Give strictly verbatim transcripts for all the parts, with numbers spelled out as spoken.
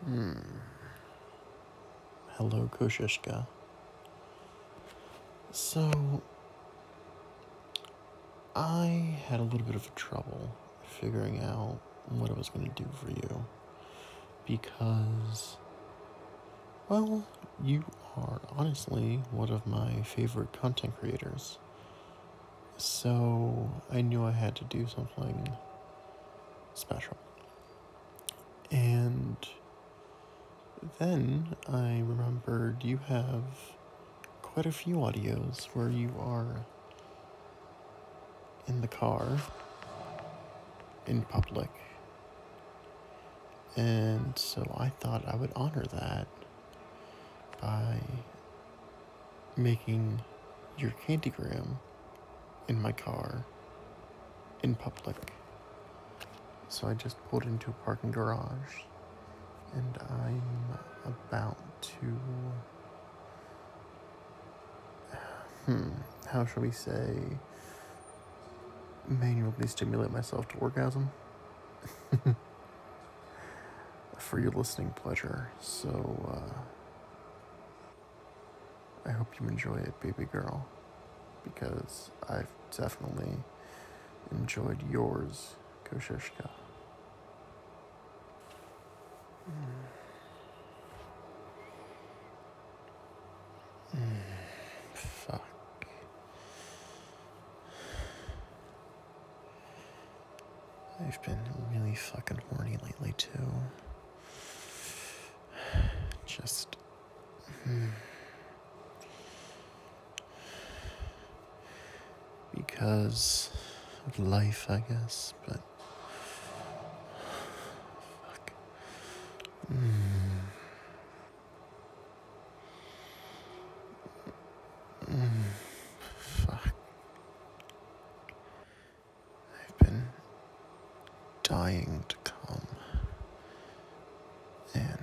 Hmm. Hello, Koshishka. So, I had a little bit of trouble figuring out what I was going to do for you because, well, you are honestly one of my favorite content creators. So, I knew I had to do something special. And then I remembered you have quite a few audios where you are in the car, in public. And so I thought I would honor that by making your candygram in my car in public. So I just pulled into a parking garage and I'm about to, hmm, how shall we say, manually stimulate myself to orgasm for your listening pleasure. So uh, I hope you enjoy it, baby girl, because I've definitely enjoyed yours, Koshishka. Fuck. I've been really fucking horny lately, too. Just. Hmm. Because of life, I guess, but. Fuck. Mm. Mm. Fuck. I've been dying to come. And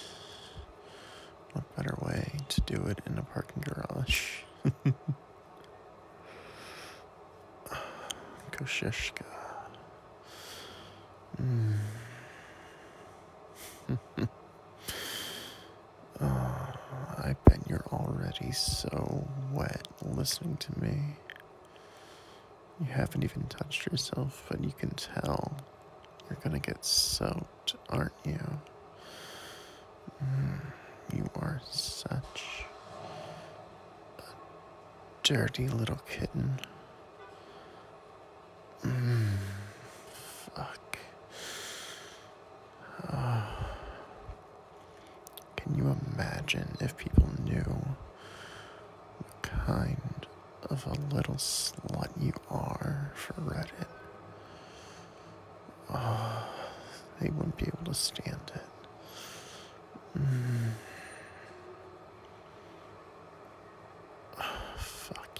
what better way to do it in a parking garage? Koshishka. Mm. Oh, I bet you're already so wet listening to me. You haven't even touched yourself, but you can tell you're gonna get soaked, aren't you? Mm, you are such a dirty little kitten. Mm, fuck. Oh. Can you imagine if people knew what kind of a little slut you are for Reddit? Oh, they wouldn't be able to stand it. Mm. Oh, fuck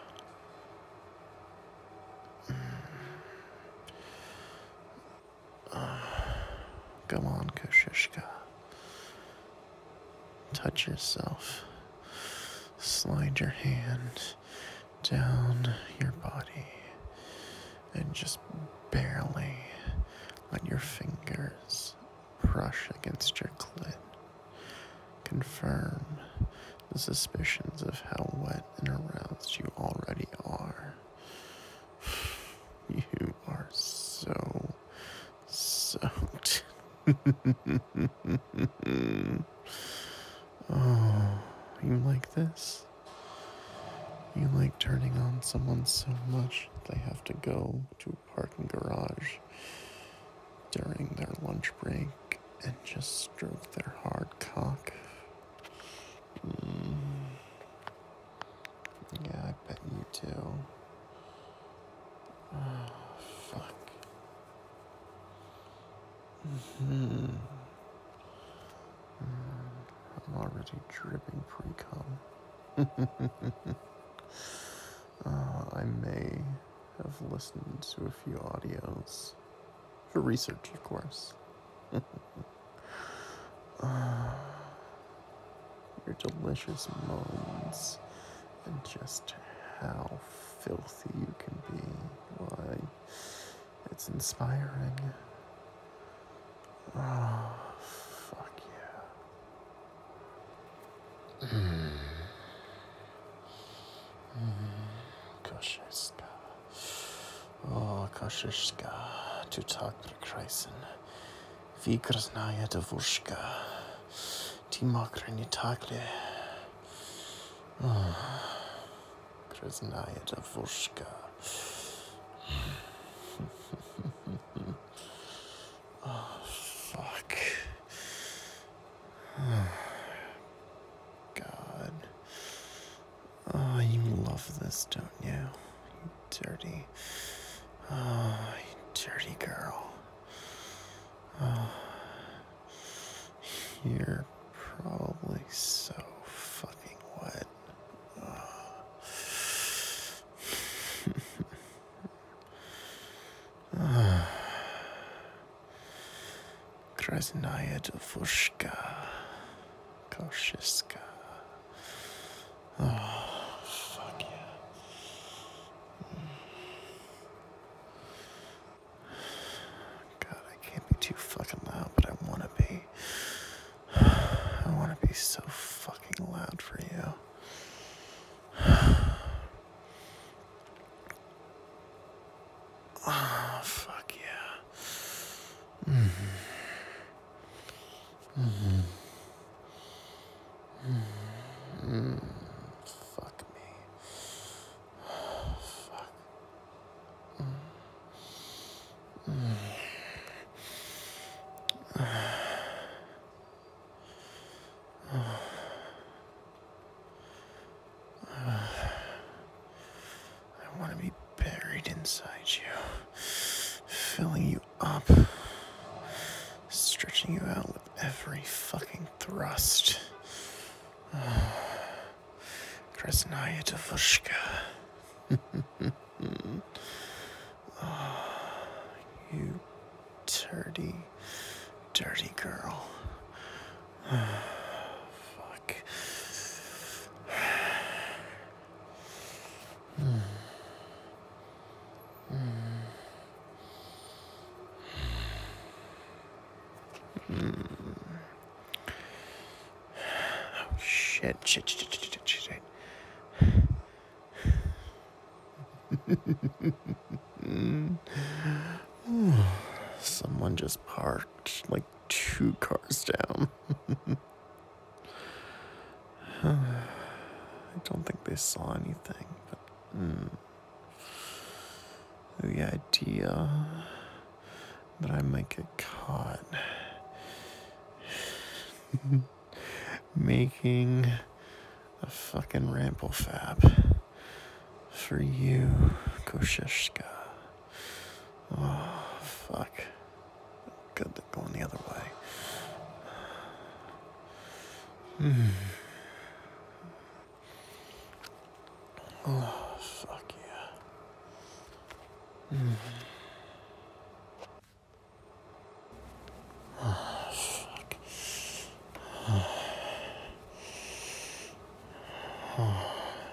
yeah. Mm. Oh, go on, Koshishka. Touch yourself. Slide your hand down your body and just barely let your fingers brush against your clit. Confirm the suspicions of how wet and aroused you already are. You are so soaked. Oh, you like this? You like turning on someone so much they have to go to a parking garage during their lunch break and just stroke their hard cock. Mm. Yeah, I bet you too. Oh, fuck. Mm-hmm. Mm, I'm already dripping pre-cum. uh, I may have listened to a few audios. For research, of course. uh, your delicious moans and just how filthy you can be. Why, it's inspiring. Oh, fuck Koszyska. O, Koszyska, tu tak prekrajsen. Wykraznaje do wóżka. Ti mokre nie takle. Kraznaje do wóżka. Oh, fuck. God. Oh, you love this, don't you? You dirty. Oh, you dirty girl. Oh, you're probably so fucking wet. Oh. Oh. Kraznaya Dvoshka. Koshiska. Oh, fuck yeah. God, I can't be too fucking loud, but I wanna be. I wanna be so fucking loud for you. Oh, fuck yeah. Mm-hmm. Mm-hmm. Mm-hmm. Fuck me. Fuck. Mm. I want to be buried inside you, filling you up, stretching you out with every fucking thrust. Krasnaya Devushka. Oh, you dirty, dirty girl. Fuck. Mm. Mm. Mm. Oh shit, shit, shit, shit, shit, shit. Someone just parked like two cars down. I don't think they saw anything, but mm, the idea that I might get caught making a fucking ramble fab for you, Koshishka. Oh, fuck. Good, they're going the other way. Mm. Oh, fuck yeah. Mm. Oh, fuck. Oh. Oh.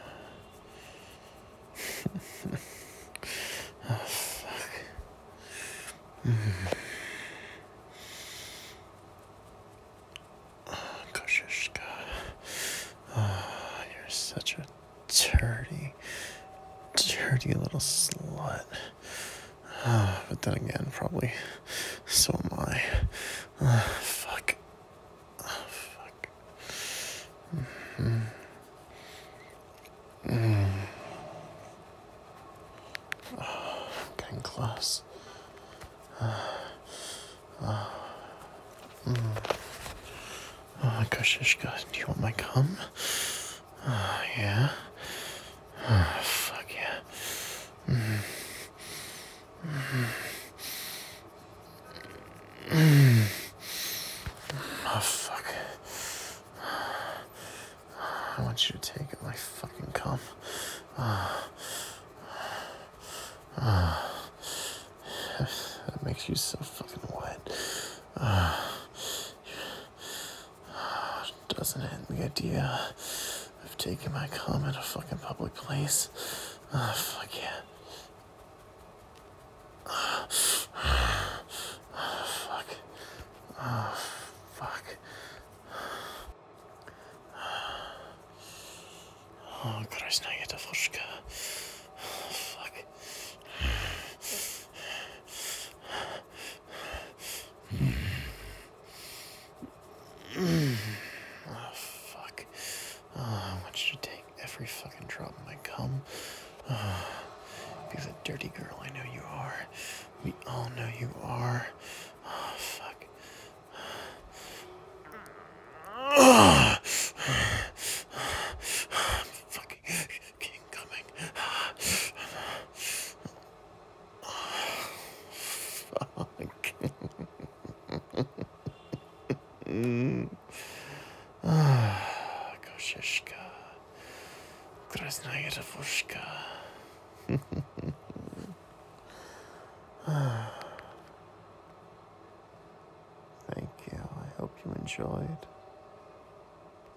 Oh, fuck. Mm. Oh, Koshishka. Oh, you're such a dirty, dirty little slut. Oh, but then again, probably so am I. Oh, fuck. Oh, fuck. Mm-hmm. Mm. Oh, getting close. Oh, oh. Mm. Oh, Koshishka, do you want my cum? Oh, yeah. Oh, fuck yeah. Mm. Mm. Mm. Oh, fuck. I want you to take my fucking cum. Oh. Oh. That makes you so fucking wet. Oh. Oh, doesn't it? The idea of taking my cum at a fucking public place. Oh, fuck yeah. Oh, fuck. Oh, fuck. Oh, krasnaya devushka. Fuck. Oh, fuck. Oh, I want you to take every fucking drop of my cum. Oh, because a dirty girl I know you are. We all know you are. Oh, fuck. Oh, fucking keep coming. Fuck. Mm. Ah, Koshishka. Krasnaya devushka. Thank you. I hope you enjoyed.